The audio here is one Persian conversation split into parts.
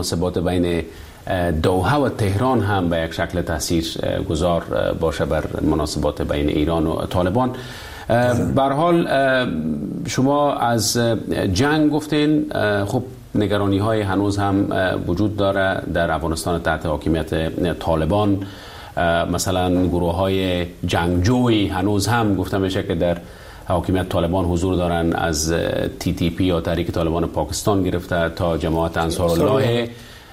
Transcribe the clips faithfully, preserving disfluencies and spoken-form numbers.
مناسبات بین دوحه و تهران هم به یک شکل تاثیر گذار باشه بر مناسبات بین ایران و طالبان. به هر حال شما از جنگ گفتین، خب نگرانی های هنوز هم وجود داره در افغانستان تحت حاکمیت طالبان. مثلا گروه های جنگجوی هنوز هم گفته میشه که در حاکمیت طالبان حضور دارن، از تی تی پی یا تحریک طالبان پاکستان گرفته تا جماعت انصارالله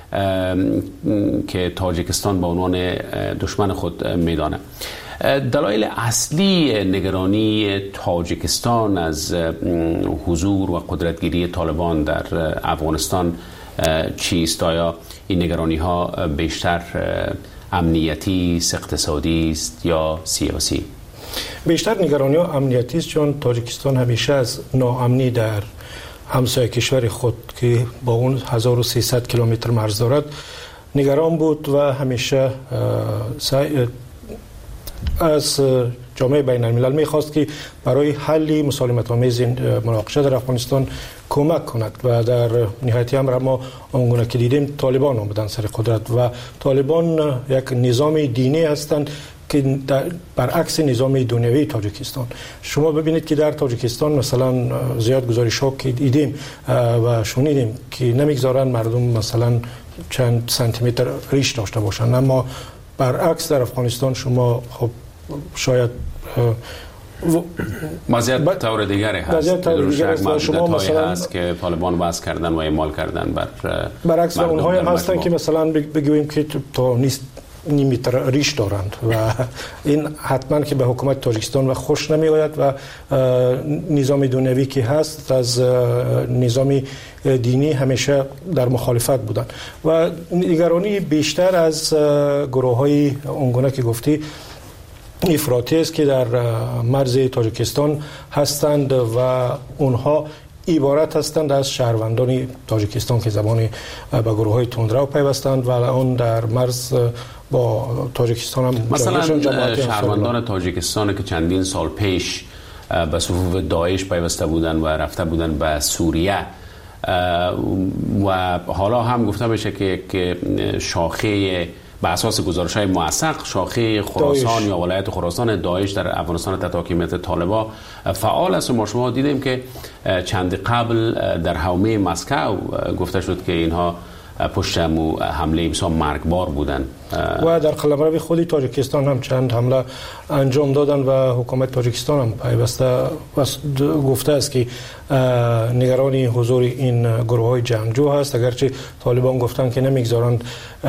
که تاجیکستان به عنوان دشمن خود میدانه. دلایل اصلی نگرانی تاجیکستان از حضور و قدرتگیری طالبان در افغانستان چیست؟ آیا این نگرانی ها بیشتر امنیتی است، اقتصادی است یا سیاسی؟ بیشتر نگرانی ها امنیتی است، چون تاجیکستان همیشه از ناامنی در همسایه کشور خود که با اون هزار و سیصد کیلومتر مرز دارد نگران بود و همیشه از جامعه بین الملل میخواست که برای حل مسالمت آمیز مناقشه در افغانستان کمک کند و در نهایت امر ما آنگونه که دیدیم طالبان آمدن سر قدرت و طالبان یک نظام دینی هستند که برعکس نظام دنیوی تاجیکستان. شما ببینید که در تاجیکستان مثلا زیاد گزارش ها که دیدیم و شنیدیم که نمیگذارن مردم مثلا چند سانتی متر ریش داشته باشند، اما برعکس در افغانستان شما خب شاید وضعیت طور دیگری هست. در شما مثلا هست که طالبان بحث کردن و اعمال کردن بر برعکس اونها هم هستن که مثلا بگوییم که تا نیست نیمتر ریش دارند و این حتما که به حکومت تاجیکستان و خوش نمی آید و نظام دنیوی که هست از نظام دینی همیشه در مخالفت بودن و نگرانی بیشتر از گروه های اونگونه که گفتی افراطی است که در مرز تاجیکستان هستند و اونها عبارت هستند از شهروندان تاجیکستان که زبان به گروه های تندرو پیوستند و اون در مرز با تاجیکستان هم مثلا شهروندان تاجیکستان که چندین سال پیش به صفوف داعش پیوسته بودن و رفته بودن به سوریه و حالا هم گفته میشه که شاخه به اساس گزارش‌های موثق شاخه خراسان یا ولایت خراسان داعش در افغانستان تحت حاکمیت طالبان فعال است و ما شما دیدیم که چند قبل در حومه مسکو گفته شد که اینها پشت حمله بسیار مرگبار بودند و در قلمرو خود تاجیکستان هم چند حمله انجام دادن و حکومت تاجیکستان هم پیوسته گفته است که نگرانی حضور این گروه های جنگجو هست، اگرچه طالبان گفتن که نمیگذارند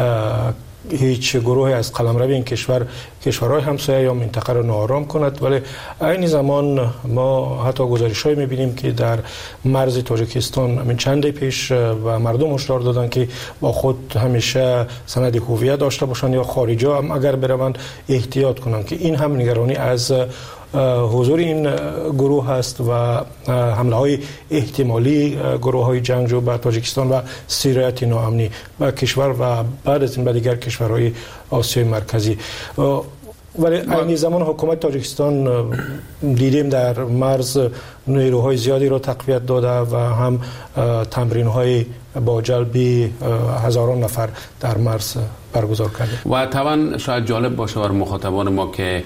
هیچ گروهی از قلمرو این کشور کشورهای همسایه یا منطقه را ناآرام کند، ولی این زمان ما حتی گزارش‌هایی می‌بینیم که در مرز تاجیکستان من چند پیش و مردم هشدار دادن که با خود همیشه سند هویت داشته باشند یا خارجی هم اگر بروند احتیاط کنند که این هم نگرانی از حضور این گروه هست و حمله های احتمالی گروه های جنگجو به تاجیکستان و سیرایت ناامنی و کشور و بعد از این به دیگر کشورهای آسیای مرکزی. ولی این زمان حکومت تاجیکستان دیدیم در مرز نیروهای زیادی را تقویت داده و هم تمرین های با جلبی هزاران نفر در مرز برگزار کرده. و طبعا شاید جالب باشه بر مخاطبان ما که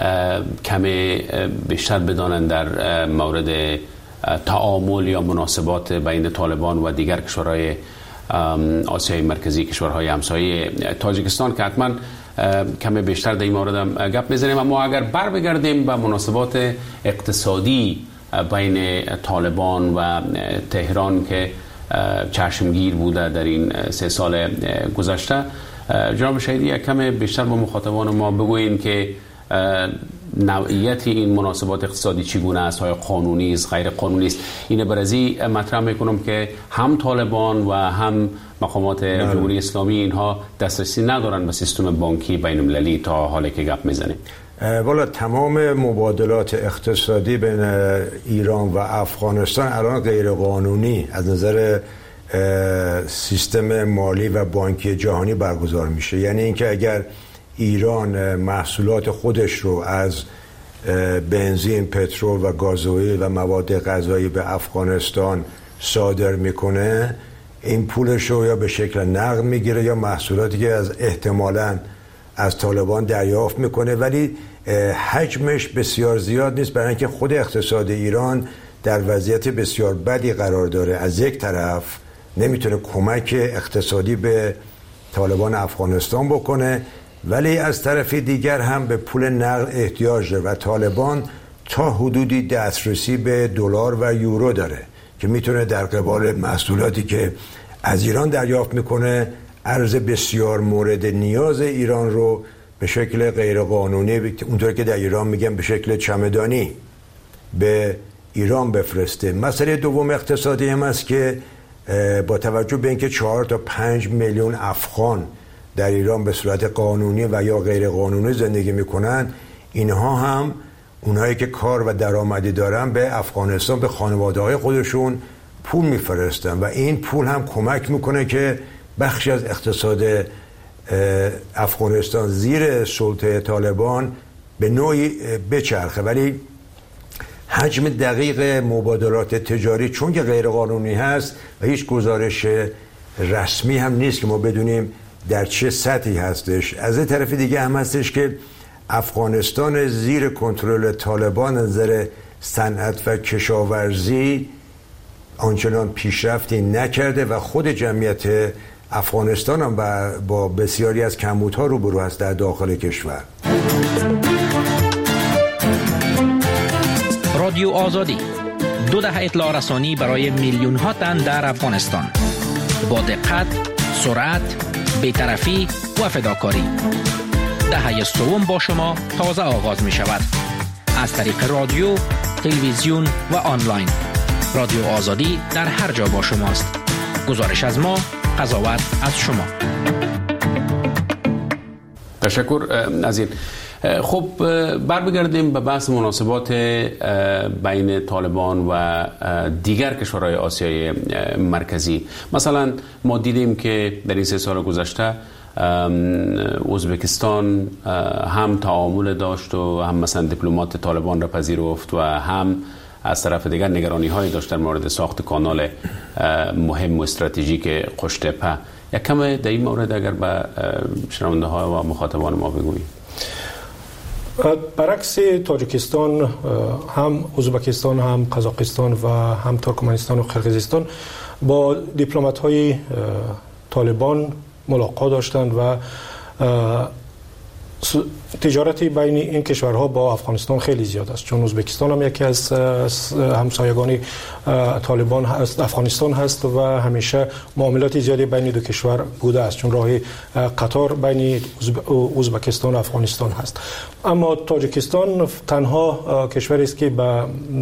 کمی بیشتر بدانند در مورد تعامل یا مناسبات بین طالبان و دیگر کشورهای آسیای مرکزی، کشورهای همسایه تاجیکستان، که حتما کمی بیشتر در این مورد هم گپ میزنیم. اما اگر بر بگردیم به مناسبات اقتصادی بین طالبان و تهران که چشمگیر بوده در این سه سال گذشته، جناب شهیدی یک کمی بیشتر با مخاطبان ما بگوییم که نوعیت این مناسبات اقتصادی چگونه است؟ های قانونی است، غیر قانونی است؟ اینه برازی مطرح میکنم که هم طالبان و هم مقامات جمهوری اسلامی اینها دسترسی ندارن به سیستم بانکی بین المللی تا حالی که گپ میزنیم. والا تمام مبادلات اقتصادی بین ایران و افغانستان الان غیر قانونی از نظر سیستم مالی و بانکی جهانی برگزار میشه. یعنی اینکه اگر ایران محصولات خودش رو از بنزین، پترول و گازوئیل و مواد غذایی به افغانستان صادر میکنه، این پولش رو یا به شکل نقد میگیره یا محصولاتی که از احتمالاً از طالبان دریافت میکنه، ولی حجمش بسیار زیاد نیست، برای اینکه خود اقتصاد ایران در وضعیت بسیار بدی قرار داره. از یک طرف نمیتونه کمک اقتصادی به طالبان افغانستان بکنه، ولی از طرف دیگر هم به پول نقد احتیاج داره و طالبان تا حدودی دسترسی به دلار و یورو داره که میتونه در قبال محصولاتی که از ایران دریافت میکنه ارز بسیار مورد نیاز ایران رو به شکل غیرقانونی، اونطور که در ایران میگن به شکل چمدانی، به ایران بفرسته. مسئله دوم اقتصادی هم است که با توجه به اینکه چهار تا پنج میلیون افغان در ایران به صورت قانونی و یا غیر قانونی زندگی میکنن، اینها هم اونهایی که کار و درآمدی دارن به افغانستان به خانواده‌های خودشون پول میفرستن و این پول هم کمک میکنه که بخشی از اقتصاد افغانستان زیر سلطه طالبان به نوعی بچرخه. ولی حجم دقیق مبادلات تجاری چون که غیر قانونی هست و هیچ گزارش رسمی هم نیست که ما بدونیم در چه سطحی هستش. از این طرف دیگه هم هستش که افغانستان زیر کنترل طالبان از نظر صنعت و کشاورزی آنچنان پیشرفتی نکرده و خود جمعیت افغانستان هم با بسیاری از کمبودها روبرو است در داخل کشور. رادیو آزادی، دو دهه اطلاع رسانی برای میلیون ها تن در افغانستان، با دقت، سرعت، بی‌طرفی و فداکاری. دهه سوم با شما تازه آغاز می شود از طریق رادیو، تلویزیون و آنلاین. رادیو آزادی در هر جا با شماست. گزارش از ما، قضاوت از شما. تشکر از این. خب برمیگردیم به بحث مناسبات بین طالبان و دیگر کشورهای آسیای مرکزی. مثلا ما دیدیم که در این سه سال گذشته ازبکستان هم تعامل داشت و هم مثلا دیپلمات طالبان را پذیرفت و هم از طرف دیگر نگرانی های داشت در مورد ساخت کانال مهم و استراتژیک قشتپه. یک کم در این مورد اگر به شنونده ها و مخاطبان ما بگوییم. برعکس تاجیکستان، هم ازبکستان، هم قزاقستان و هم ترکمنستان و قرقیزستان با دیپلمات های طالبان ملاقات داشتند و تجارتی بین این کشورها با افغانستان خیلی زیاد است، چون ازبکستان هم یکی از همسایگان طالبان هست، افغانستان هست و همیشه معاملات زیادی بین دو کشور بوده است، چون راه قطار بین ازبکستان و افغانستان هست. اما تاجیکستان تنها کشوری است که به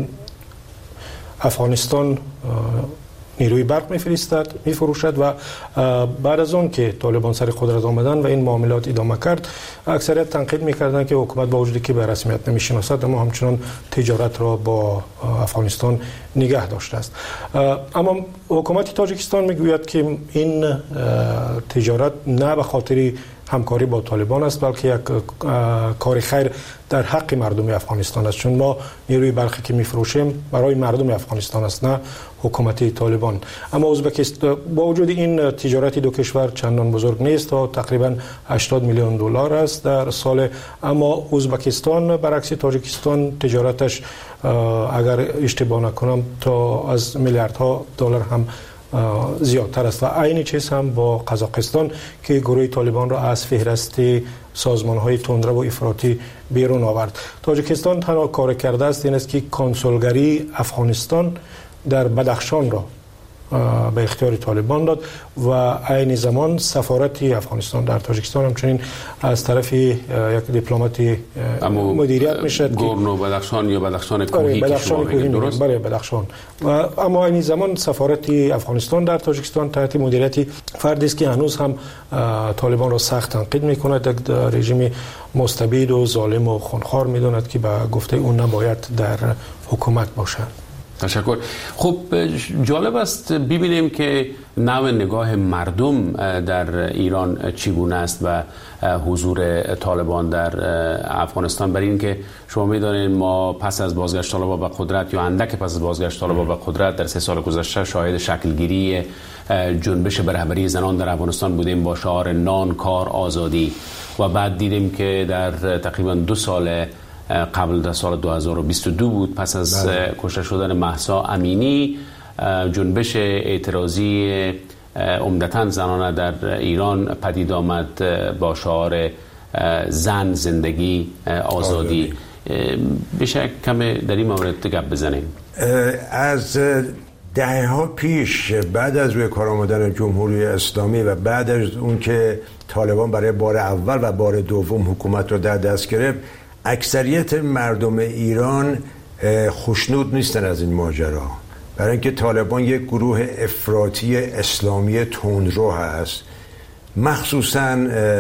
افغانستان نیروی برق میفرستد، میفروشد و بعد از اون که طالبان سر قدرت آمدن و این معاملات ادامه کرد، اکثریت تنقید میکردن که حکومت با وجودی که به رسمیت نمیشناسد اما همچنان تجارت را با افغانستان نگه داشته است. اما حکومت تاجیکستان میگوید که این تجارت نه به خاطر همکاری با طالبان است، بلکه یک کار خیر در حق مردم افغانستان است، چون ما نیروی برقی که میفروشیم برای مردم افغانستان است، نه حکومت طالبان. اما ازبکستان با وجود این تجارت دو کشور چندان بزرگ نیست و تقریبا هشتاد میلیون دلار است در سال، اما ازبکستان برعکس تاجیکستان تجارتش اگر اشتباه نکنم تا از میلیاردها دلار هم زیادتر است و عین چیز هم با قزاقستان که گروه طالبان را از فهرست سازمان‌های تندرو و افراطی بیرون آورد. تاجیکستان تنها کار کرده است این است که کنسولگری افغانستان در بدخشان را به اختیار طالبان داد و عین زمان سفارت افغانستان در تاجیکستان همچنین از طرف یک دیپلمات مدیریت میشد که گورنو بدخشان یا بدخشان کوهی که شما میگید، درست؟ بله بدخشان. و اما عین زمان سفارت افغانستان در تاجیکستان تحت مدیریت فردی است که هنوز هم طالبان را سخت تنقید میکند، یک رژیم مستبد و ظالم و خونخوار میداند که به گفته اون نباید در حکومت باشند. تشکر. خب جالب است ببینیم که نوع نگاه مردم در ایران چگونه است و حضور طالبان در افغانستان. برای اینکه شما می‌دانید ما پس از بازگشت طالبان به قدرت یا اندک پس از بازگشت طالبان به قدرت در سه سال گذشته شاهد شکلگیری جنبش به رهبری زنان در افغانستان بودیم با شعار نان، کار، آزادی و بعد دیدیم که در تقریبا دو سال قبل در سال دو هزار و بیست و دو بود پس از کشته شدن مهسا امینی جنبش اعتراضی عمدتاً زنانه در ایران پدید آمد با شعار زن، زندگی، آزادی. بشه کم در این مورد گپ بزنیم؟ از دهه ها پیش بعد از روی کار آمدن جمهوری اسلامی و بعد از اون که طالبان برای بار اول و بار دوم حکومت رو در دست گرفت، اکثریت مردم ایران خوشنود نیستن از این ماجرا، برای اینکه طالبان یک گروه افراطی اسلامی تندرو هست، مخصوصا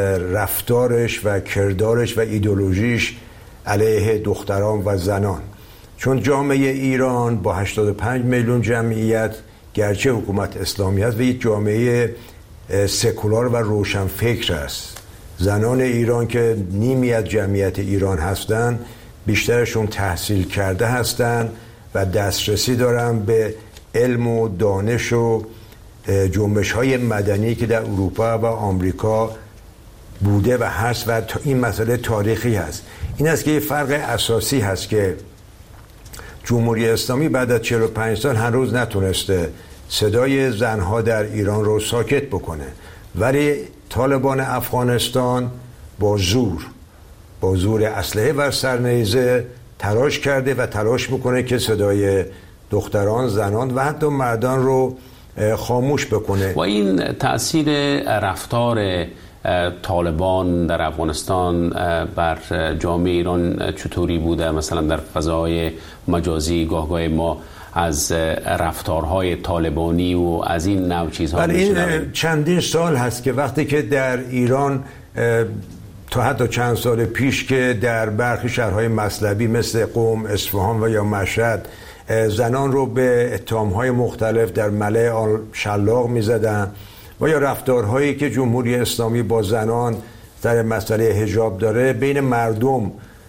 رفتارش و کردارش و ایدئولوژیش علیه دختران و زنان. چون جامعه ایران با هشتاد و پنج میلیون جمعیت گرچه حکومت اسلامی است و یک جامعه سکولار و روشنفکر است. زنان ایران که نیمی از جمعیت ایران هستند بیشترشون تحصیل کرده هستند و دسترسی دارن به علم و دانش و جنبش‌های مدنی که در اروپا و آمریکا بوده و هست و این مسئله تاریخی هست. این است که یه فرق اساسی هست که جمهوری اسلامی بعد از چهل و پنج سال هنوز نتونسته صدای زنها در ایران رو ساکت بکنه، ولی طالبان افغانستان با زور با زور اسلحه و سرنیزه تلاش کرده و تلاش میکنه که صدای دختران، زنان و حتی مردان رو خاموش بکنه. و این تأثیر رفتار طالبان در افغانستان بر جامعه ایران چطوری بوده؟ مثلا در فضای مجازی گاهگاه ما از رفتارهای طالبانی و از این نوع چیزها میشنویم. این چندین سال هست که وقتی که در ایران تا حتی چند سال پیش که در برخی شهرهای مطلبی مثل قم، اصفهان و یا مشهد زنان رو به اتهام‌های مختلف در ملأ آن شلاق می‌زدن و یا رفتارهایی که جمهوری اسلامی با زنان در مسئله حجاب داره بین مردم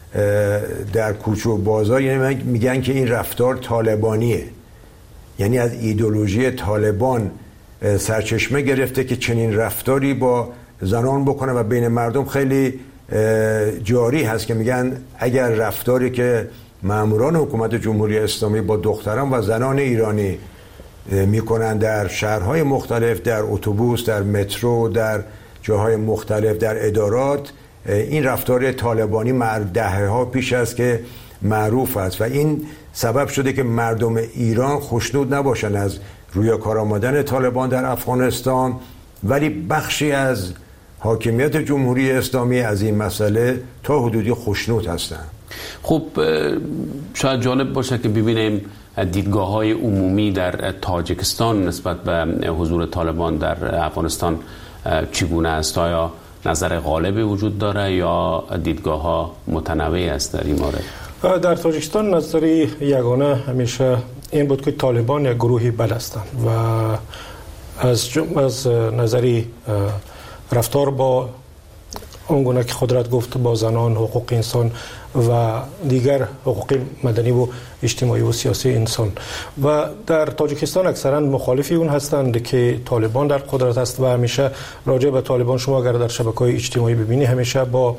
در کوچه و بازار، یعنی میگن که این رفتار طالبانیه، یعنی از ایدئولوژی طالبان سرچشمه گرفته که چنین رفتاری با زنان بکنه و بین مردم خیلی جاری هست که میگن اگر رفتاری که ماموران حکومت جمهوری اسلامی با دختران و زنان ایرانی میکنن در شهرهای مختلف، در اتوبوس، در مترو، در جاهای مختلف، در ادارات، این رفتار طالبانی دهه ها پیش است که معروف است و این سبب شده که مردم ایران خوشنود نباشن از روی کار آمدن طالبان در افغانستان، ولی بخشی از حاکمیت جمهوری اسلامی از این مسئله تا حدودی خوشنود هستند. خب شاید جالب باشه که ببینیم دیدگاه های عمومی در تاجیکستان نسبت به حضور طالبان در افغانستان چگونه است؟ آیا نظر غالبی وجود داره یا دیدگاه ها متنوع است در این مورد؟ در تاجیکستان نظری یگانه همیشه این بود که طالبان یک گروهی بد هستند و از از نظری رفتار با اونگونه که خودت گفت با زنان، حقوق انسان و دیگر حقوق مدنی و اجتماعی و سیاسی انسان و در تاجیکستان اکثرا مخالفی اون هستند که طالبان در قدرت است و همیشه راجع به طالبان شما اگر در شبکه‌های اجتماعی ببینی همیشه با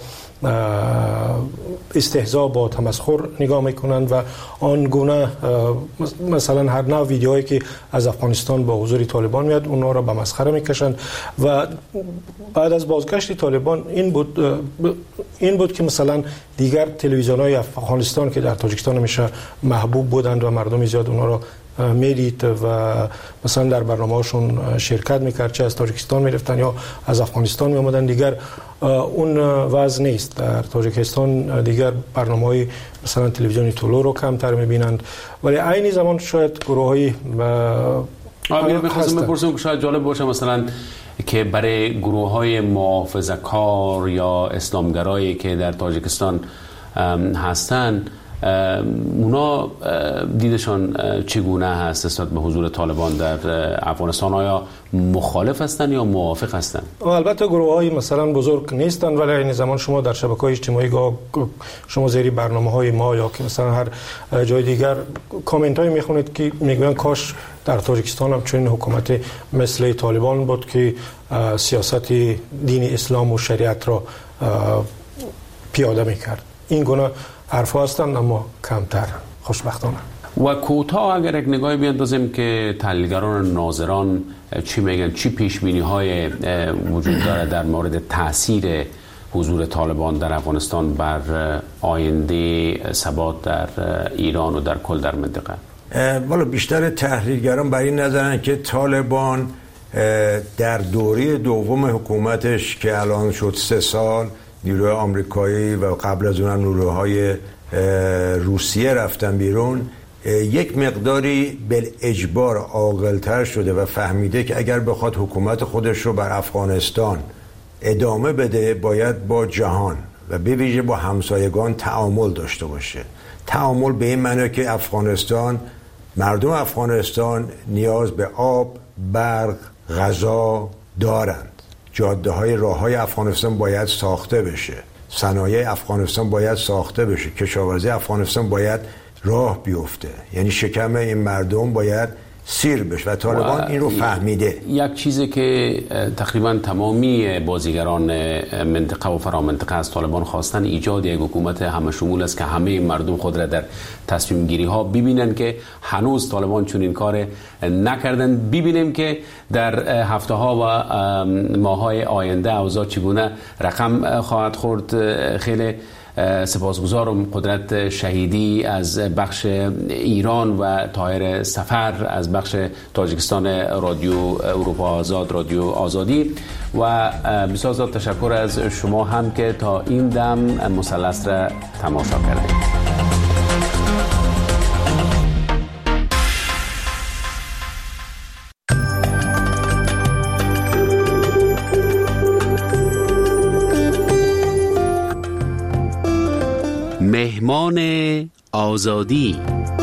استهزا، با تمسخر نگاه میکنند و آن گونه مثلا هر نوع ویدیوهایی که از افغانستان با حضور طالبان میاد اونها را به مسخره میکشند و بعد از بازگشت طالبان این بود این بود که مثلا دیگر تلویزیون‌های افغانستان که در تاجیکستان همیشه محبوب بودند و مردم زیاد اونها را میدید و مثلا در برنامه‌هاشون شرکت میکرد، چه از تاجیکستان میرفتن یا از افغانستان میامدن. دیگر اون وضع نیست. در تاجیکستان دیگر برنامه‌های مثلا تلویزیونی طلوع رو کمتر میبینند، ولی عین زمان شاید گروه‌های میخواستم بپرسم که شاید جالب باشه مثلا که برای گروه‌های محافظه‌کار یا اسلامگرایی که در تاجیکستان هستند اونا دیدشان چگونه هست نسبت به حضور طالبان در افغانستان؟ آیا مخالف هستند یا موافق هستند؟ البته گروه های مثلا بزرگ نیستند، ولی این زمان شما در شبکه‌های اجتماعی شما زیر برنامه‌های ما یا که مثلا هر جای دیگر کامنت های میخونید که میگن کاش در تاجیکستان هم چنین حکومت مثل طالبان بود که سیاست دین اسلام و شریعت را پیاده میکرد. این گونه حرف هستند اما کمتر خوشبختانه. و کوتاه اگر یک نگاهی بیاندازیم که تحلیلگران ناظران چی میگن، چی پیش بینی های وجود داره در مورد تاثیر حضور طالبان در افغانستان بر آینده ثبات در ایران و در کل در منطقه؟ والا بیشتر تحلیلگران بر این نظرن که طالبان در دوره دوم حکومتش که الان شد سه سال، نیروهای آمریکایی و قبل از اونم نیروهای روسیه رفتن بیرون، یک مقداری بالاجبار عاقل‌تر شده و فهمیده که اگر بخواد حکومت خودش رو بر افغانستان ادامه بده باید با جهان و به ویژه با همسایگان تعامل داشته باشه. تعامل به این معنی که افغانستان، مردم افغانستان نیاز به آب، برق، غذا دارند. جاده های راه های افغانستان باید ساخته بشه، صنایع افغانستان باید ساخته بشه، کشاورزی افغانستان باید راه بیفته، یعنی شکم این مردم باید سیر بشه و طالبان این رو فهمیده. یک چیزی که تقریبا تمامی بازیگران منطقه و فرامنطقه از طالبان خواستن ایجاد یک حکومت همه شمول است که همه مردم خود را در تصمیم گیری ها ببینن که هنوز طالبان چون این کار نکردن. ببینیم که در هفته ها و ماه های آینده اوضاع چگونه رقم خواهد خورد. خیلی سپاسگزارم قدرت شهیدی از بخش ایران و طاهر سفر از بخش تاجیکستان رادیو اروپا آزاد، رادیو آزادی، و بسیار زیاد تشکر از شما هم که تا این دم مثلث را تماشا کردید. مهمان آزادی.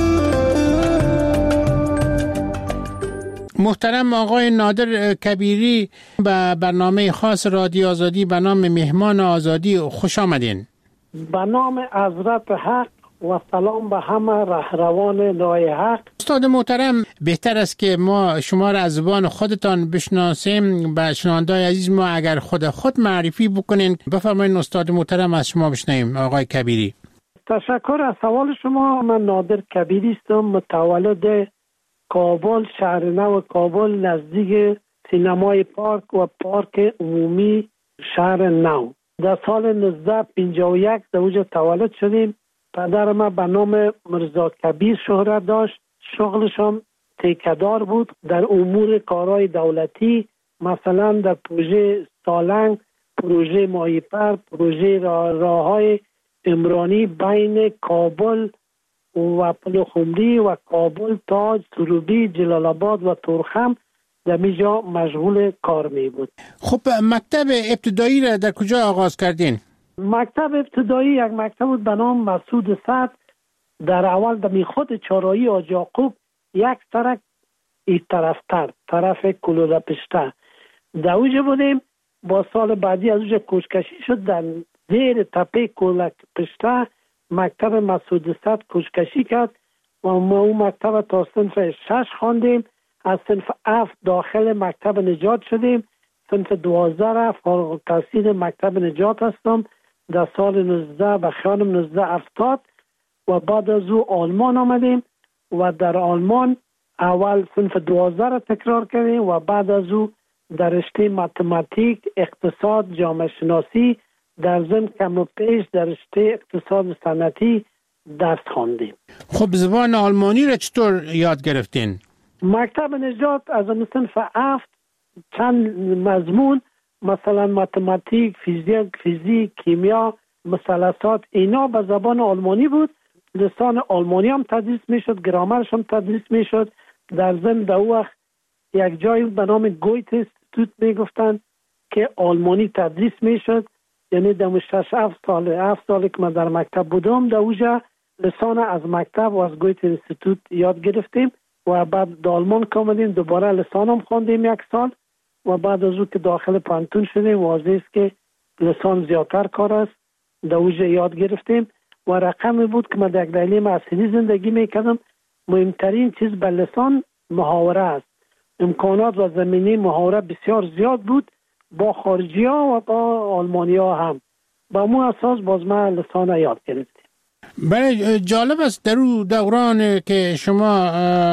محترم آقای نادر کبیری، به برنامه خاص رادیو آزادی به نام مهمان آزادی خوش آمدین. به نام حضرت حق و سلام به همه رهروان راه حق. استاد محترم، بهتر است که ما شما را از زبان خودتان بشناسیم. به شنوندگان عزیز ما اگر خود خود معرفی بکنین بفرمایید. استاد محترم از شما بشنویم. آقای کبیری. تشکر از سوال شما. من نادر کبیری هستم، متولد کابل، شهر نو کابل، نزدیک سینمای پارک و پارک عمومی شهر نو. در سال نوزده پنجاه و یک در اونجا تولد شدیم. پدر ما به نام مرزا کبیر شهرت داشت. شغلش هم تیکدار بود در امور کارهای دولتی، مثلا در پروژه سالنگ، پروژه ماهیپر، پروژه راههای عمرانی بین کابل و پلخمری و کابل، تاج، سروبی، جلال آباد و تورخم در میجا مشغول کار می بود. خب مکتب ابتدایی را در کجا آغاز کردین؟ مکتب ابتدایی یک مکتب بود به نام مسعود سعد. در اول در خود چهارراهی حاج یعقوب یک سرک این طرفتر، طرف کلوله پشته در اوجه بودیم. با سال بعدی از اوجه کوچکشی شد، در زیر تپه کلوله پشته مکتب مسعود سعد کوچکشی کرد و ما اون مکتب تا صنف شش خواندیم. از صنف هفت داخل مکتب نجات شدیم. صنف دوازده فارغ التحصیل مکتب نجات هستم در سال نوزده و خانم نوزده هفتاد و بعد از او آلمان آمدیم و در آلمان اول صنف دوازده را تکرار کردیم و بعد از او در رشته متماتیک، اقتصاد، جامعه شناسی، در ضمن کم و پیش در رشته اقتصاد صنعتی درس خواندیم. خب زبان آلمانی را چطور یاد گرفتین؟ مکتب نجات از صنف هفت چند مضمون مثلا متماتیک، فیزیک، فیزیک، کیمیا، مثلثات اینا به زبان آلمانی بود. لسان آلمانی هم تدریس میشد، گرامرش هم تدریس میشد. در ضمن در وقت یک جایی به نام گویت استوت میگفتن که آلمانی تدریس میشد. یعنی در شش هفت سال هفت سال که من در مکتب بودم در اوجا لسان از مکتب و از گویت اینستیتوت یاد گرفتیم و بعد در آلمان کامدیم دوباره لسانم خواندیم یک سال و بعد از او که داخل پانتون شدیم واضح است که لسان زیادتر کار است در اوجه یاد گرفتیم و رقمی بود که من در تعلیم اصلی زندگی میکردم. مهمترین چیز به لسان محاوره است. امکانات و زمینه محاوره بسیار زیاد بود با خارجی ها و با آلمانی ها هم. با مو اساس باز من لسان یاد گرفتیم. بله جالب است در اون دوران که شما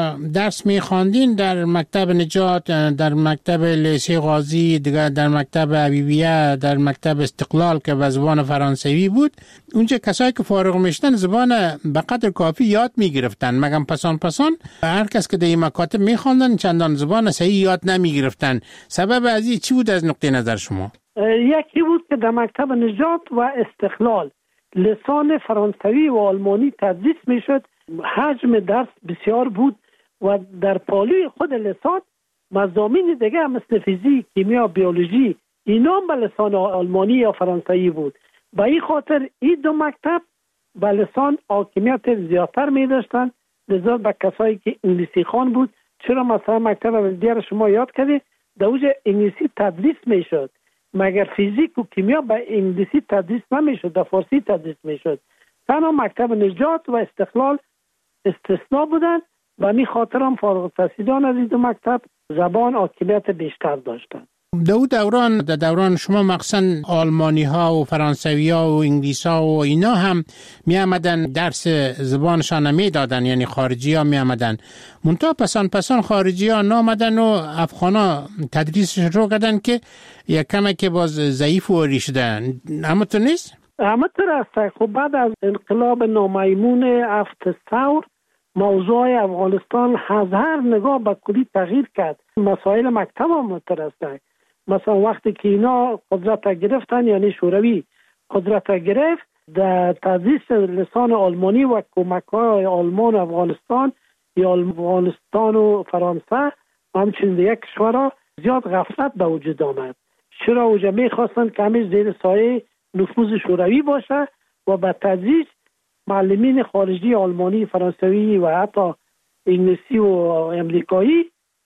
درس می‌خواندین در مکتب نجات، در مکتب لیسه غازی، دیگر در مکتب حبیبیه، در مکتب استقلال که به زبان فرانسوی بود، اونجا کسایی که فارغ میشدن زبان به قدر کافی یاد میگرفتن، مگم پسان پسان هر کس که در این مکاتب میخواندن چندان زبان صحیح یاد نمیگرفتن. سبب از این چی بود از نقطه نظر شما؟ یکی بود که در مکتب نجات و استقلال لسان فرانسوی و آلمانی تدریس میشد، حجم درس بسیار بود و در پالوی خود لسان مضامین دیگه مثل فیزیک، کیمیا، بیولوژی اینا به لسان آلمانی یا فرانسوی بود. به این خاطر این دو مکتب به لسان حاکمیت زیادتر می داشتن، لذا به کسایی که انگلیسی خوان بود. چرا مثلا مکتب دیگر شما یاد کردید در اوج انگلیسی تدریس میشد، مگر فیزیک و کیمیا به انگلیسی تدریس نمیشد، در فارسی تدریس میشد. تنها مکتب نجات و استقلال استثناء بودن و می خاطرم فارغ التحصیلان از این دو مکتب زبان حاکمیت بیشتر داشتن. دو دوران در دوران شما مخصوصا آلمانی ها و فرانسوی ها و انگلیس ها و اینا هم می آمدن درس زبانشان می دادن، یعنی خارجی ها می آمدن. منتها پسان پسان خارجی ها نامدن و افغان ها تدریسش رو کردن که یک کمه که باز ضعیف و ریشدن. همونطور نیست؟ همونطور است. خب بعد از انقلاب نامیمون هفت ثور موضوع افغانستان از هر نگاه به کلی تغییر کرد. مسائل مکتب هم همونطور است. مثلا وقتی که اینا قدرت گرفتن، یعنی شوروی قدرت گرفت، در تدریس لسان آلمانی و کمک‌های آلمان و افغانستان یا افغانستان و فرانسه همچنین یک کشورها زیاد غفلت به وجود آمد. چرا اوجا میخواستن که همیشه زیر سایه نفوذ شوروی باشه و به تدریس معلمین خارجی آلمانی، فرانسوی و حتی انگلیسی و امریکایی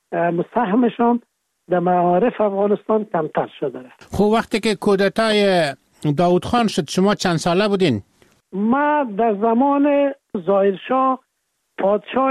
مساهمشان در معارف افغانستان کمتر شده. خب وقتی که کودتای داود خان شد شما چند ساله بودین؟ ما در زمان ظاهرشاه پادشاه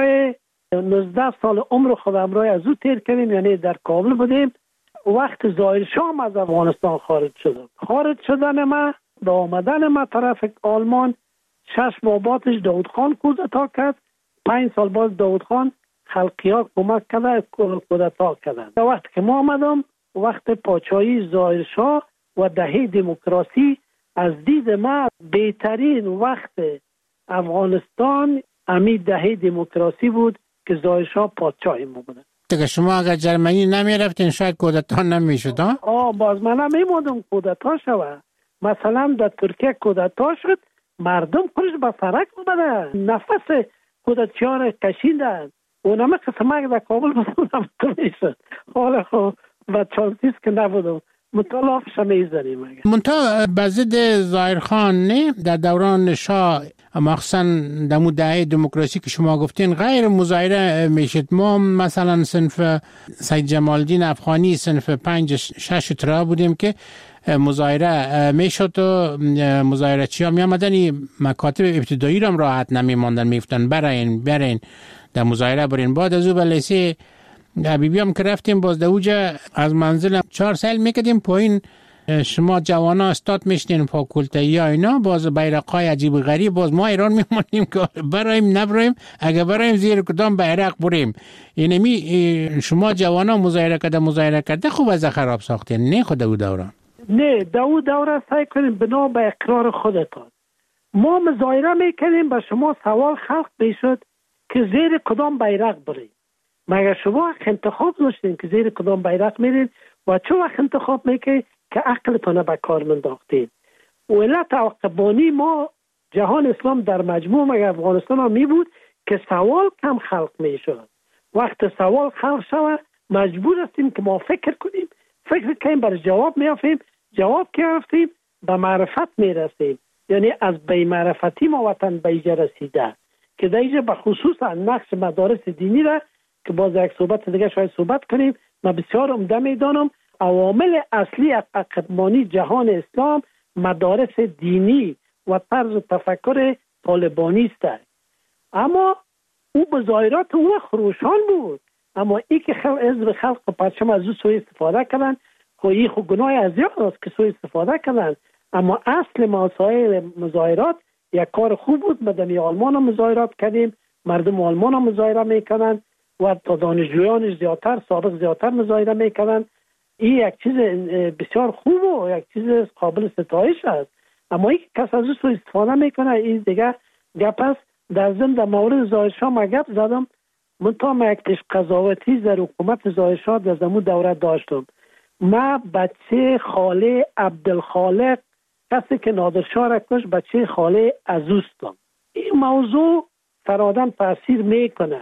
نوزده سال عمر خودم را از او تیر کردیم، یعنی در کابل بودیم. وقت ظاهرشاه از افغانستان خارج شدم. خارج شدن ما به آمدن ما طرف آلمان شش ماه بعدش داود خان کودتا کرد. پنج سال بعد داود خان خلقی ها کمک کرده کودتا کردن. در وقت که ما آمدم وقت پادشاهی ظاهرشاه و دهه دموکراسی از دید ما بهترین وقت افغانستان امی دهه دموکراسی بود که ظاهرشاه پادشاهی ما بود. دیگه شما اگر جرمنی نمی رفتین شاید کودتا نمی شد ها؟ آه باز من نمی مادم کودتا شود. مثلا در ترکیه کودتا شد، مردم خودش به سرک اومده، نفس کودتچیان را کشیدن. اونم قسمه در کابل بودم تو میشد. حالا خب و چانسیست که نبودم مطالعافش میزنیم. منتها بزد ظاهرخان نه در دوران شاه مخصوصا در دهه دموکراسی که شما گفتین غیر مظاهره میشد. ما مثلا صنف سید جمال الدین افغانی صنف پنج شش ترا بودیم که مظاهره میشد و مظاهره چی ها می آمدن مکاتب ابتدایی را هم راحت نمی ماندن، میفتن برین برین در مظاهره برین. بعد از او به لیسه حبیبی هم که رفتیم باز در اوجه از منزل چهار سال میکردیم پایین شما جوانا استاد میشتین فاکولتایی ها اینا باز بیرقای عجیب غریب باز ما ایران میمانیم که برایم نبرایم، اگه برایم زیر کدام بیرق بریم. اینمی شما جوانا مظاهره کرده مظاهره کرده خوب از خراب ساختین نه خود او دوران؟ نه در او دوره سعی کنیم بنا به اقرار خودتان. ما مظاهره میکنیم به شما سوال خلق میشد که زیر کدام بیرق بریم. مگر شما انتخاب داشتین که زیر کدام بیرق میرین و چه وقت انتخاب میکنید که عقلتان به کار منداختین؟ علت عقبانی ما جهان اسلام در مجموع مگر افغانستان ها می بود که سوال کم خلق میشد. وقت سوال خلق شود مجبور هستیم که ما فکر کنیم، فکر کنیم بر جواب میافیم، جواب که رفتیم به معرفت میرسیم. یعنی از بی‌معرفتی ما وطن به اینجا رسیده که در اینجا به خصوص نقش مدارس دینی را که باز یک صحبت دیگه شاید صحبت کنیم من بسیار عمده میدانم. عوامل اصلی عقب‌مانی جهان اسلام مدارس دینی و طرز تفکر طالبانی است. اما او بظاهرات او خروشان بود، اما ای که خل... حزب خلق و پرچم از او سوء استفاده کردن خو ای خو گناه از است که سوء استفاده کردن. اما اصل مسائل مظاهرات یک کار خوب بود. مدنی آلمان هم مظاهرات کردیم، مردم آلمان هم مظاهره میکنن و تا دانشجویان زیادتر سابق زیادتر مظاهره میکنن. این یک چیز بسیار خوب و یک چیز قابل ستایش است. اما این کس از او سوء استفاده میکنه این دیگه گپ است. در ضمن در مورد ظاهرشاه ما گپ زدم، من تا ما یک پیش قضاوتی در حکومت ظاهرشاه در زمون دوره داشتم. ما بچه خاله عبدالخالق کسی که نادرشاه را کش بچه خاله عزوستم. این موضوع فرادن تاثیر میکنه.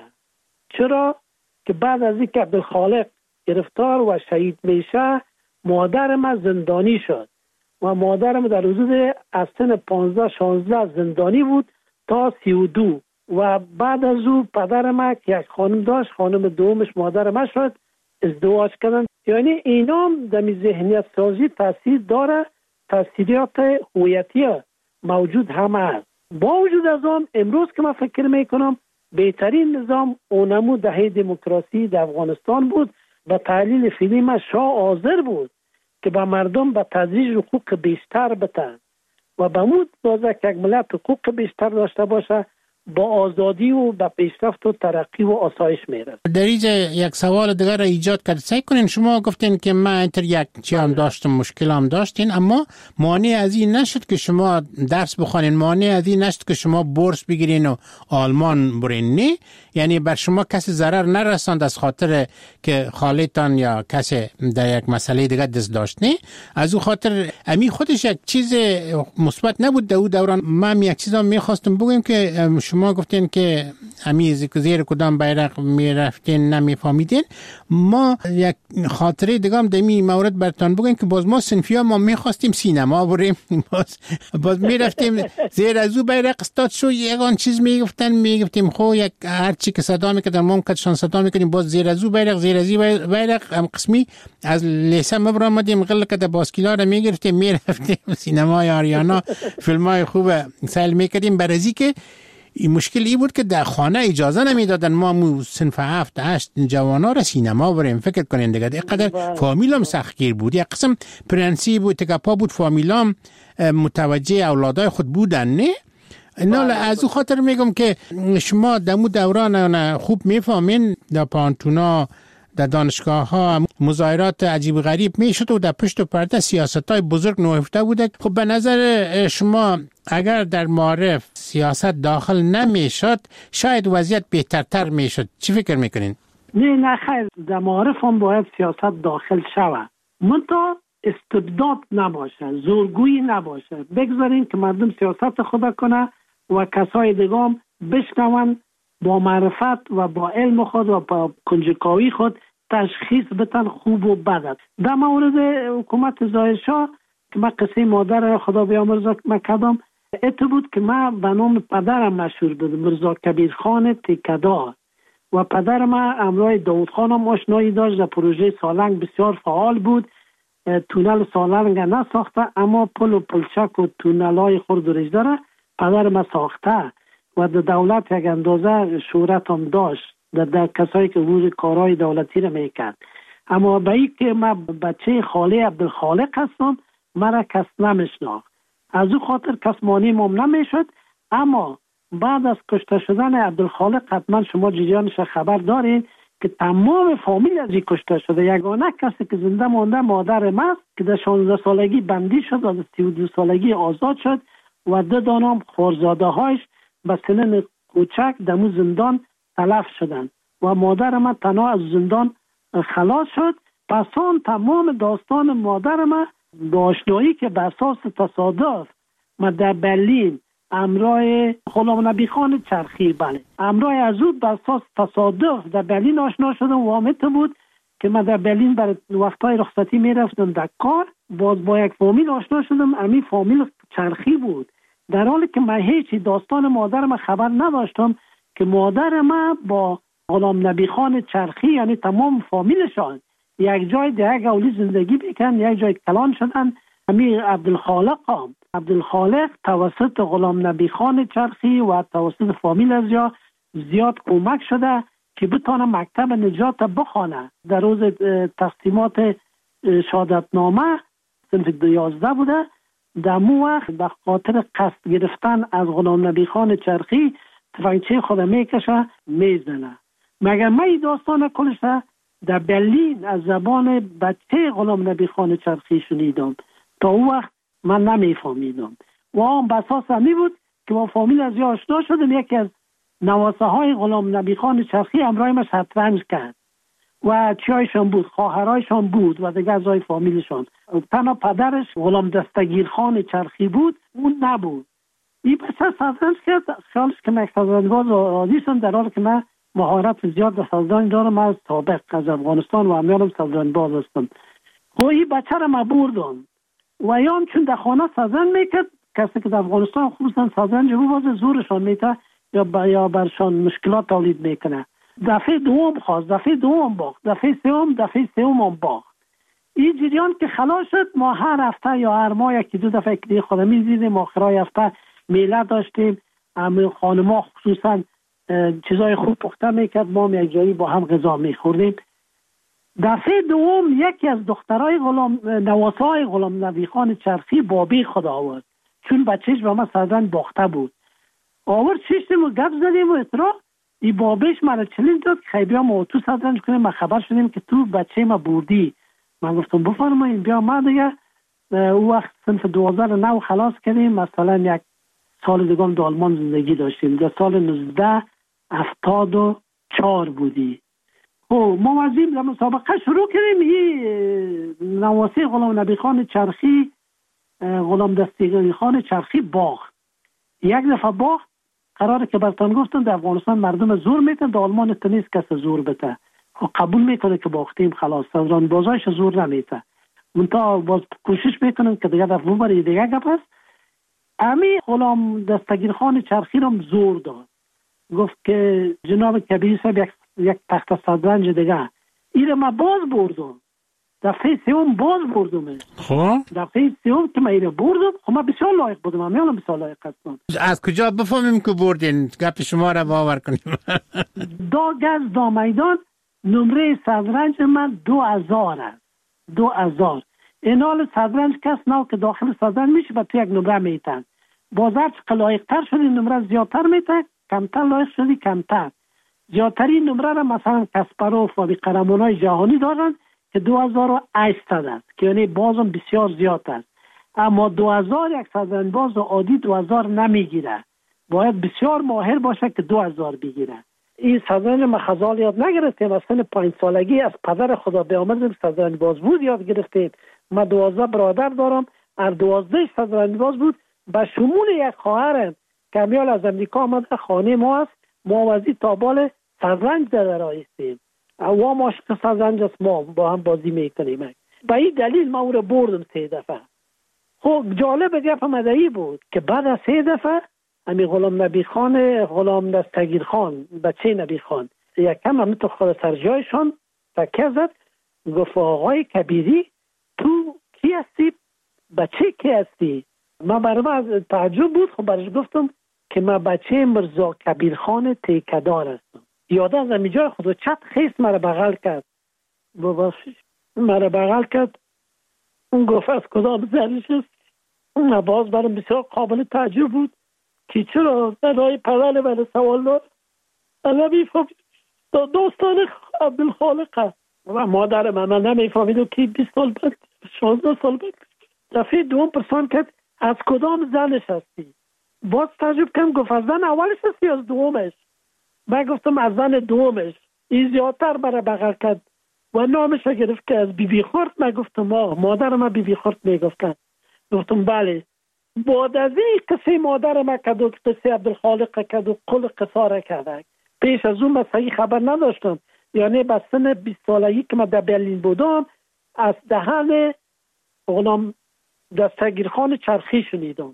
چرا؟ که بعد از اینکه عبدالخالق گرفتار و شهید میشه مادر ما زندانی شد و مادرم در حدود از سن پانزده شانزده زندانی بود تا سی و دو و بعد از او پدر ما که یک خانم داشت، خانم دومش مادر ما شد، ازدواج کردن. یعنی اینا هم در ذهنیت سازی تاثیر داره، تاثیرات هویتی موجود هم است. با وجود از آن امروز که من فکر میکنم بهترین نظام اونمو دهه دموکراسی در افغانستان بود. به تحلیل فیلم شاه حاضر بود که به مردم به تدریج حقوق بیشتر بتن و به مود دازه که یک ملت حقوق بیشتر داشته باشه با آزادی و با پیشرفت و ترقی و آسایش میره. در اینجا یک سوال دیگر را ایجاد کرد. سعی کنین شما گفتین که من انتر یک چی هم داشتم مشکل هم داشتین، اما مانع از این نشد که شما درس بخوانین، مانع از این نشد که شما بورس بگیرین و آلمان برین. نه، یعنی بر شما کسی ضرر نرساند از خاطر که خالتان یا کسی در یک مسئله دیگه دست داشت. نه، از او خاطر امی خودش یک چیز مثبت نبود در اون دوران. من یک چیزا میخواستم بگم که شما گفتین که امی زیر کدام بیرق میرفتین نمیفهمیدین. ما یک خاطره دیگه هم در این مورد براتون بگم که باز ما صنفیا ما میخواستیم سینما بریم، باز باز میرفتیم زیر از او بیرق استاد شو یگان چیز میگفتن میگفتیم خو یک هر چی که صدا میکردن ممکن شان صدا میکنیم باز زیر از او بیرق زیر از این بیرق هم قسمی از لیسه مبر آمدیم غل که باسکیلا رو میگرفتیم میرفتیم سینمای آریانا فیلمای خوب سال میکردیم. برازی که این مشکل ای بود که در خانه اجازه نمیدادن ما مو صنف هفت هشت جوانا را سینما بریم. فکر کنین دیگه اینقدر فامیلام سختگیر بود. یک قسم پرنسیب و تکاپا بود، فامیلام متوجه اولادای خود بودن. نه نه از او خاطر میگم که شما در مو دوران خوب میفهمین در پانتونا در دانشگاه ها مظاهرات عجیب غریب میشد و در پشت پرده سیاست های بزرگ نهفته بوده. خب به نظر شما اگر در معارف سیاست داخل نمیشد شاید وضعیت بهترتر میشد. چی فکر میکنین؟ نه نه خیر، در معارف هم باید سیاست داخل شود، منتها استبداد نباشه، زورگویی نباشه. بگذارین که مردم سیاست خود کنه و کسای دیگه هم بشنون با معرفت و با علم خود و با کنجکاوی خود تشخیص بتن خوب و بد. در مورد حکومت ظاهرشاه که من قصه مادر خدا بیامرزه مکدام ات بود که من به نام پدرم مشهور بود، مرزا کبیر خان تکدار، و پدر من همراه داود خان هم آشنایی داشت. در پروژه سالنگ بسیار فعال بود. تونل سالنگ نساخته اما پل و پلچک و تونل های خرد و رجده را پدر من ساخته و در دولت یک اندازه شهرت هم داشت در, در کسایی که روز کارهای دولتی را میکرد. اما به این که من بچه خاله عبدالخالق هستم مرا کس نمیشناخت، از او خاطر کس مانع مم نمیشد. اما بعد از کشته شدن عبدالخالق حتما شما جریانش خبر دارین که تمام فامیل از این کشته شده. یگانه کسی که زنده مانده مادر من که در شانزده سالگی بندی شد و در سی و دو سالگی آزاد شد و دو دانم خورزاده هایش به سنن کوچک دمو زندان تلف شدند و مادر من تنها از زندان خلاص شد. پس آن تمام داستان مادر من با آشنایی که به اساس تصادف من در برلین امرای غلام نبی خان چرخی بله امرای از او به اساس تصادف در برلین آشنا شدم و آمده بود که من در برلین برای وقتهای رخصتی میرفتم در کار. باز با یک فامیل آشنا شدم، امی فامیل چرخی بود در حالی که من هیچی داستان مادرم خبر نداشتم که مادر من با غلام نبی خان چرخی یعنی تمام فامیلشان یک جای دیگه گولی زندگی بیکن، یک جای کلان شدن. امیر عبدالخالق هم عبدالخالق توسط غلام نبی خان چرخی و توسط فامیل از یا زیاد کمک شده که بتانه مکتب نجات بخوانه. در روز تقسیمات شهادتنامه صنف یازده بوده، در مو وقت به خاطر قصد گرفتن از غلام نبی خان چرخی تفنگچه خود میکشه میزنه. مگر من این داستان کلش در برلین از زبان بچه غلام نبی خان چرخی شنیدم. تا اون وقت من نمیفهمیدم و آن بساس همی بود که با فامیل از یا آشنا شدم. یکی از نواسه های غلام نبی خان چرخی همراه ما شطرنج کرد و چیایشان بود، خواهرایشان بود و دیگه از های فامیلشان. تنها پدرش غلام دستگیر خان چرخی بود، اون نبود. این بچه شطرنج کرد، خیالش که من شطرنج‌باز عادیشم، در حالی که من مهارت زیاد در شطرنج دارم. از سابق از افغانستان و همیانم شطرنج‌باز هستم. خب این بچه را من بردم و یام چون در خانه شطرنج میکرد، کسی که در افغانستان خصوصا شطرنج بوازه زورشان میته یا با یا برشان مشکلات تولید میکنه. دفعه دوم خواست، دفعه دوم باخت، دفعه سوم دفعه سوم هم باخت. این جریان که خلاص شد، ما هر هفته یا هر ماه یکی دو دفعه که خودم می‌دیدیم. آخرای هفته میله داشتیم، همه خانم‌ها خصوصا چیزای خوب پخته میکرد، ما هم یک جایی با هم غذا میخوردیم. دفعه دوم یکی از دخترای غلام نواسای غلام نبی خان چرخی بابی خود آورد، چون بچهش به ما شطرنج باخته بود. آورد شیشتیم و گپ زدیم و اطراف ای بابیش مرا چلنج داد که خیلی ما تو شطرنج کنیم. ما خبر شدیم که تو بچه ما بردی. من گفتم بفرمایید بیا. ما دیگه او وقت صنف دوازده رو نو خلاص کردیم. مثلا یک سال دیگه هم در آلمان زندگی داشتیم. در سال نوزده هفتاد و چهار بودی. خب ما وزیم در مسابقه شروع کردیم. این نواسی غلام نبی خان چرخی غلام دستگیر خان چرخی باخت. یک دفعه باخت. قراره که برتان گفتن در افغانستان مردم زور میتن، در آلمان تنیست کس زور بته. خب قبول میکنه که باختیم خلاص، سازان بازایش زور نمیته. منتها باز کوشش میکنن که دیگه دفعه برای دیگه گپ هست. امی غلام دستگیر خان چرخی رو زور داد، گفت که جناب کبیری صاحب یک, یک تخت شطرنج دیگه. این ما باز بردم، دفعه سوم باز بردم. خب دفعه سوم که من اینو بردم، خب من بسیار لایق بودم، من بسیار لایق هستم. از کجا بفهمیم که بردین؟ گپ شما را باور کنیم. دا گز دا میدان نمره شطرنج من دو هزار است. دو هزار. این حال شطرنج کس نو که داخل شطرنج میشه و تو یک نمره میتن. باز هر چقدر لایق تر شدی نمره زیادتر میتن، کمتر لایق شدی کمتر. زیادترین نمره را مثلا کاسپاروف و قهرمانای جهانی دارن که دو هزار و هشتصد است، که یعنی بازم بسیار زیاد است. اما دو هزار یک شطرنج باز عادی دو هزار نمیگیره، باید بسیار ماهر باشه که دو هزار بگیره. این شطرنج ما خزال یاد نگرفتیم، از سن پنج سالگی از پدر خدا بیامرزم شطرنج باز بود یاد گرفتیم. ما دوازده برادر دارم، هر دوازده شطرنج باز بود، به شمول یک خواهرم که میال از امریکا آمده خانه ما است. ما وزی تابال شطرنج در رایستیم و ما عاشق شطرنج است، ما با هم بازی میکنیم. به این دلیل ما او را بردم سه دفعه. خب جالب گپ مدعی بود که بعد از سه دفعه امی غلام نبی خان غلام دستگیر خان بچه نبی خان یکم هم تو خود سرجایشان تکه زد، گفت آقای کبیری تو کی هستی؟ بچه کی هستی؟ ما برای من تعجب بود. خب برش گفتم که من بچه مرزا کبیر خان تیکدار هستم. یاده از امی جای خود چپ خیست مرا بغل کرد، مرا بغل کرد. اون گفت از کدام زنش است؟ اون باز برام بسیار قابل تعجب بود که چرا زنهای پدر من سوال دار نمیفهمید داستان عبدالخالق است. و مادر من من نمیفهمید و که بیست سال بعد شانزده سال بعد دفعه دوم پرسان کرد از کدام زنش هستی؟ باز تعجب کردم، گفت از زن اولش هستی از دومش؟ من گفتم از زن دومش. این زیادتر برای بغل کرد و نامش گرفت که از بی بی خورد. من گفتم ما مادر من بی بی خورد میگفتن. گفتم بله. بعد از این قصه مادر من کد و قصه عبدالخالق کد و قل قصاره کرده. پیش از اون من صحیح خبر نداشتم، یعنی به سن بیست سالگی که من در برلین بودم از دهن غلام دستگیر خان چرخی شنیدم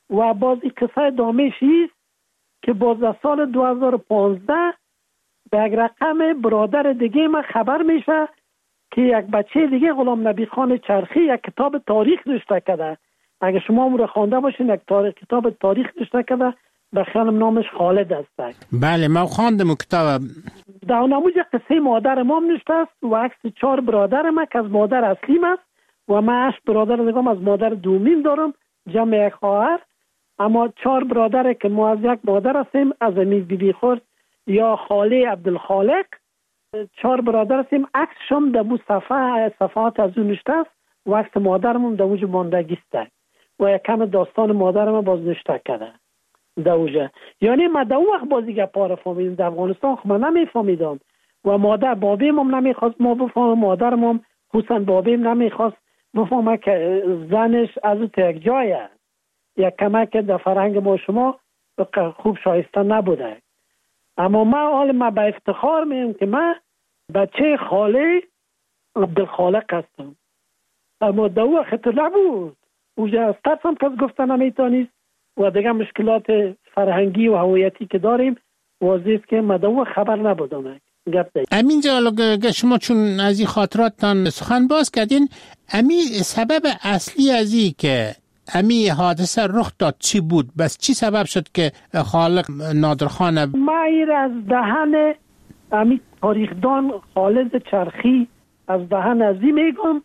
و باز این قصه دامش است که باز در سال دو هزار و پانزده به یک رقم برادر دیگه ما خبر میشه که یک بچه دیگه غلام نبی خان چرخی یک کتاب تاریخ نوشته کرده. اگه شما اون رو خوانده باشین، یک تاریخ کتاب تاریخ نوشته کرده، به خیالم نامش خالد است. بله ما خواندم کتاب. در نموز قصه مادر ما نوشته است و عکس چهار برادر ما که از مادر اصلیم است و من هشت برادر دیگه از مادر دومیم دارم، جمع یک خواهر. اما چهار برادر که ما از یک مادر هستیم، از امید بی بی خورد یا خاله عبدالخالق، چهار برادر هستیم. عکسشم در بو صفحه صفحات از اون نوشته است و عکس مادرمون در اوج ماندگی است و یک کم داستان مادرم باز نوشته کرده در اوجه. یعنی ما در اون وقت بازی گپا رو فهمیدم. در افغانستان خب من نمیفهمیدم و مادر بابیم هم نمیخواست ما بفهمم، مادرم هم خصوصا بابیم نمیخواست بفهمه که زنش از اون یک جایه. یک کمک در فرهنگ ما شما خوب شایسته نبوده. اما ما حال ما به افتخار میگم که من بچه خاله عبدالخالق هستم. اما در اون وقت نبود، اوجه از ترسم کس گفته نمیتونید و دیگه مشکلات فرهنگی و هویتی که داریم واضح است که ما در اون خبر نبودم. امین جان، شما چون از این خاطراتتان سخن باز کردین، امی سبب اصلی از این که امی حادثه رخ داد چی بود؟ بس چی سبب شد که خالق نادرخان؟ ما ایر از دهن امی تاریخدان خالد چرخی از دهن ازی میگم.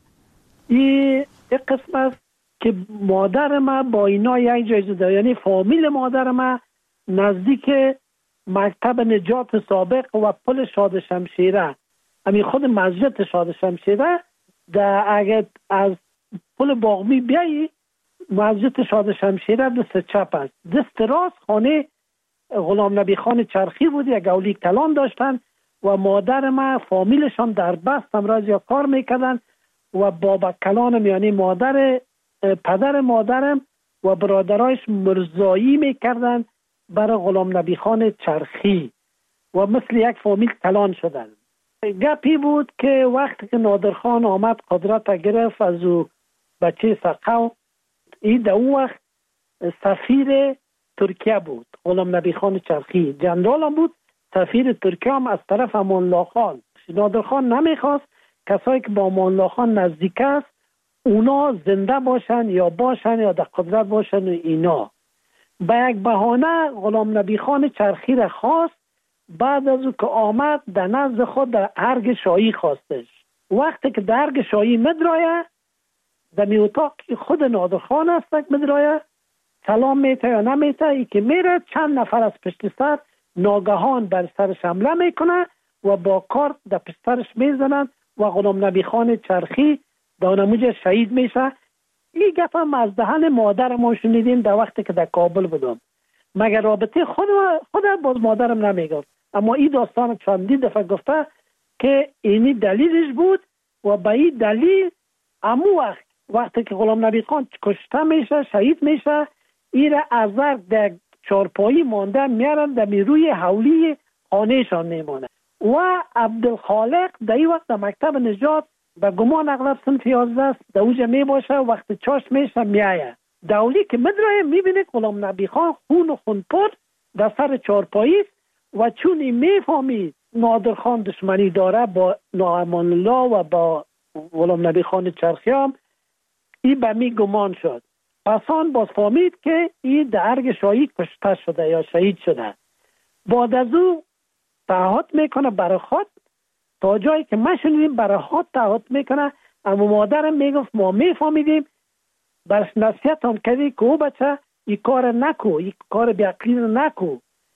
این قسم است که مادر ما با اینا یک جایزه داره، یعنی فامیل مادر ما نزدیک مکتب نجات سابق و پل شاد شمشیره، امی خود مسجد شاد شمشیره، در اگر از پل باغمی بیایی مسجد شاد شمشیره دست چپ است، دست راست خانه غلام نبی خان چرخی بود. یک اولی کلان داشتن و مادر ما فامیلشان در بست امراض یا کار میکردن و بابا کلانم یعنی مادر پدر مادرم و برادرایش مرزایی میکردن برای غلام نبی خان چرخی و مثل یک فامیل کلان شدن. گپی بود که وقتی که نادرخان آمد قدرت گرفت از او بچه سقو، این در اون وقت سفیر ترکیه بود. غلام نبی خان چرخی جنرال هم بود، سفیر ترکیه هم از طرف امان الله خان. نادرخان نمیخواست کسایی که با امان الله خان نزدیک است اونا زنده باشن یا باشن یا در قدرت باشن و اینا. به یک بهانه غلام نبی خان چرخی را خواست. بعد از او که آمد در نزد خود در ارگ شاهی خواستش. وقتی که در ارگ شاهی مدرایه در می اتاق خود نادرخان است مدرایه سلام میته یا نمیته، ای که میره چند نفر از پشت سر ناگهان بر سرش حمله میکنه و با کارت در پشت سرش میزنن و غلام نبی خان چرخی در نموجه شهید میشه. این گپ هم از دهن مادر ما شنیدیم در وقتی که در کابل بودم، مگر رابطه خود خود باز مادرم نمیگفت. اما این داستان چندی دفعه گفته که اینی دلیلش بود و به این دلیل امو وقت وقتی که غلام نبی خان کشته میشه شهید میشه، این را از در چارپایی مانده میارن در روی حولی خانهشان میمانه و عبدالخالق در این وقت در مکتب نجات به گمان اغلب سنف یازده است در اوجه می باشه. وقت چاش میشه میایه دولی که مدرایه میبینه غلام نبی خان خون و خون پر در سر چارپایی و چون این میفهمید نادرخان دشمنی داره با ناامان الله و با غلام نبی خان چرخی هم، این به می گمان شد. پسان باز فهمید که این در ارگ شاهی کشته شده یا شهید شده. بعد از او تعهد میکنه برای خود، تا جایی که ما شنیدیم برای خود تعهد میکنه. اما مادرم میگفت ما میفهمیدیم، برش نصیحت هم کردی که او بچه این کار نکو، این کار بیعقلی نکو.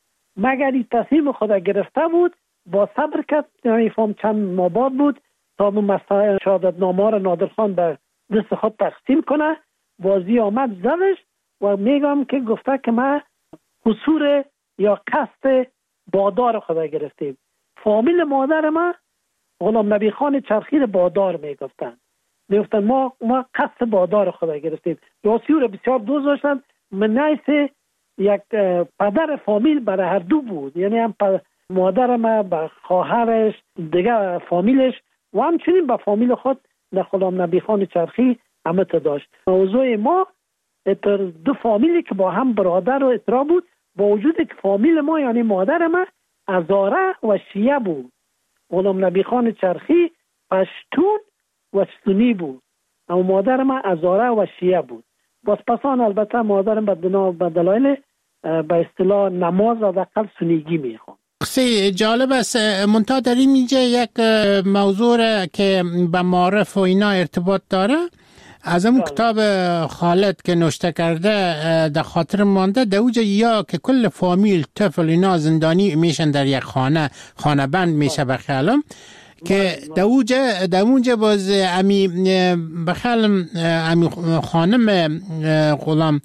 مگر این تصمیم خود گرفته بود با صبر کرد. نمیفهم چند ماه بعد بود تا مسائل شهادتنامه را نادرخان به دست خود تقسیم کنه. بازی آمد زدش و میگم که گفته که ما قصور یا قصد بادار خدا گرفتیم. فامیل مادر ما غلام نبی خان چرخی بادار میگفتن، میگفتن ما ما قصد بادار خدا گرفتیم. یاسی را بسیار دوست داشتن. من نیست یک پدر فامیل برای هر دو بود، یعنی هم مادر ما به خواهرش دیگه فامیلش و همچنین به فامیل خود در غلام نبی خان چرخی همه تا داشت. موضوع ما پر دو فامیلی که با هم برادر و اترا بود، با وجود که فامیل ما یعنی مادر ما هزاره و شیعه بود. غلام نبی خان چرخی پشتون و سنی بود، اما مادر ما هزاره و شیعه بود. باز پسان البته مادرم به بنا به دلایل به اصطلاح نماز و دقل سنیگی میخوان. قصه جالب است. منتها در این اینجا یک موضوع که به معارف و اینا ارتباط داره، از اون کتاب خالد که نوشته کرده در خاطر مانده، در اوجه یا که کل فامیل طفل اینا زندانی میشن در یک خانه، خانه بند میشه بخیالم که در اوجه در اونجا باز امی بخیالم امی خانم غلام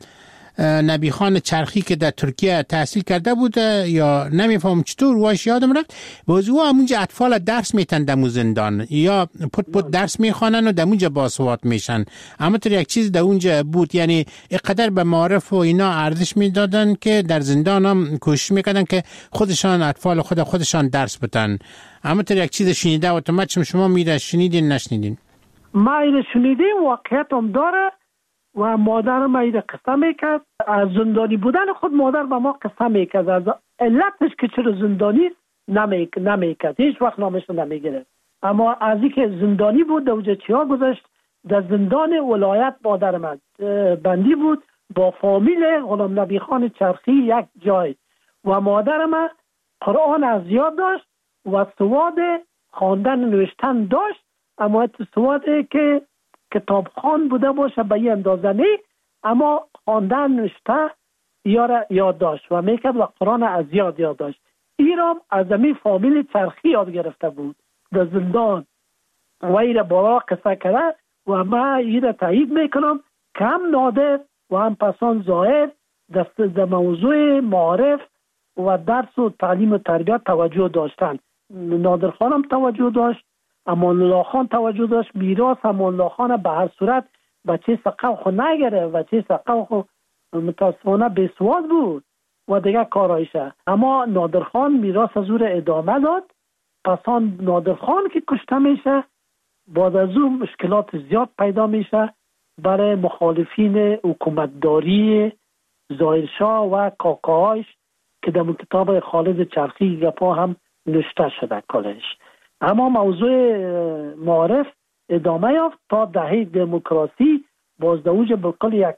نبی خان چرخی که در ترکیه تحصیل کرده بود یا نمیفهم چطور واش یادم رفت، باز او همونجا اطفال درس میتن دمو زندان یا پت پت درس میخوانن و دمونجا باسواد میشن. اما تر یک چیز در اونجا بود، یعنی اقدر به معارف و اینا ارزش میدادن که در زندان هم کوشش میکردن که خودشان اطفال خود خودشان درس بتن. اما تر یک چیز شنیده و تو شما میره شنیدین نشنیدین؟ ما اینو شنیدیم، واقعیت هم داره و مادر ما اینو قصه میکرد. از زندانی بودن خود مادر به ما قصه میکرد، از علتش که چرا زندانی نمیکرد، هیچ وقت نامش نمیگرد. اما از اینکه زندانی بود دوجه چیا گذاشت، در زندان ولایت مادر من بندی بود با فامیل غلام نبی خان چرخی یک جای و مادر من قرآن از یاد داشت و سواد خواندن نوشتن داشت، اما سوادی که کتابخوان بوده باشه به این اندازه نه، اما خواندن نوشته یار یاد داشت و میکرد و قرآن از یاد یاد داشت. ایرام از امی فامیل چرخی یاد گرفته بود در زندان و ایره بالا قصه کرده و ما ایره تایید میکنم که هم نادر و هم پسان ظاهر دست در موضوع معارف و درس و تعلیم و تربیت توجه داشتن. نادر خانم توجه داشت، امان الله خان توجه داشت. میراث امان الله خان به هر صورت بچه سقف خو نگره، بچه سقف خو متاسفانه بیسواد بود و دیگه کارایشه. اما نادر خان میراث از او ادامه داد. پسان نادر خان که کشته میشه، بعد از اون مشکلات زیاد پیدا میشه برای مخالفین حکومتداری ظاهرشاه و کاکاهاش که در کتاب خالد چرخی گپا هم نوشته شده کلش. اما موضوع معارف ادامه یافت تا دهه دموکراسی، باز در اوج بالکل یک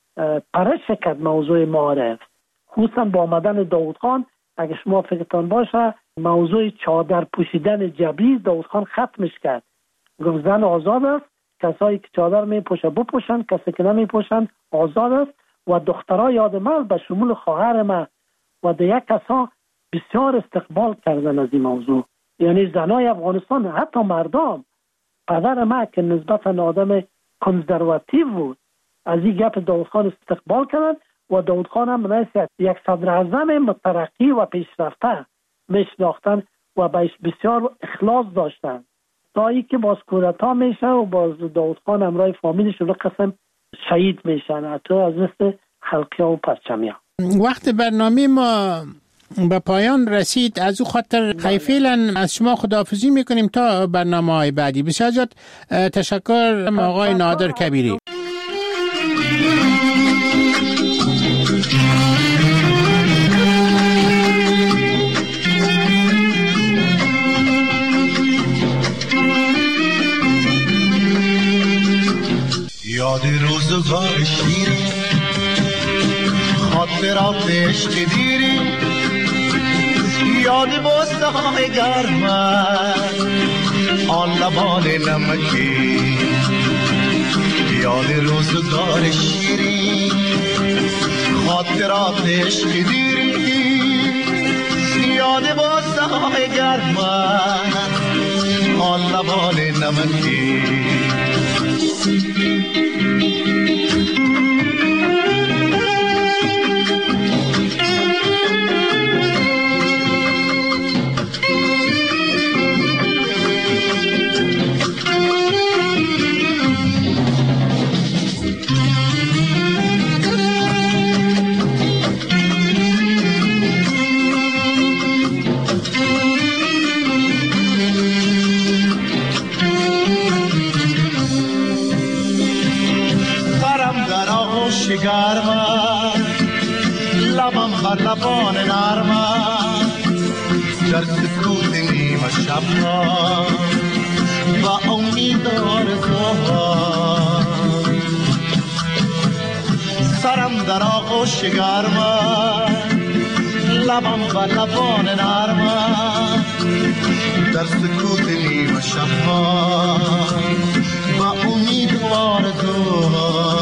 پرش کرد موضوع معارف، خصوصا با آمدن داود خان. اگه شما فکرتان باشه موضوع چادر پوشیدن جبری داود خان ختمش کرد، گفت زن آزاد است، کسایی که چادر می پوشه بپوشن، کسی که نمی پوشن آزاد است. و دخترها یاد من به شمول خواهر من و دیگه کسا بسیار استقبال کردن از این موضوع. یعنی زنای افغانستان، حتی مردم، پدر ما که نسبتا آدم کنزرواتیو بود، از این گپ داود خان استقبال کردن و داود خان هم مناسب یک صدر اعظم مترقی و پیشرفته میشناختن و بهش بسیار اخلاص داشتن. تا ای که باز کودتا میشه و باز داود خان همراه فامیلش رو قسم شهید میشن، حتی از مثل خلقی و پرچمی. وقت برنامه ما به پایان رسید، از او خاطر فعلا از شما خداحافظی میکنیم تا برنامه های بعدی. بسیار زیاد تشکر آقای نادر کبیری. یاد روزگار شیرین، خاطرات عشق دیری، یاد بوسه های گرم آن لبان نمکی، یاد روزگار شیرین، خاطرات عشق دیری، یاد بوسه های گرم آن لبان نمکی. در آغوش گرمم، لبم بر لبان نرمم، در سکوت نیمه شبها و امید آرزوها. سرم در آغوش گرمم، لبم بر لبان نرمم، در سکوت نیمه شبها و امید آرزوها.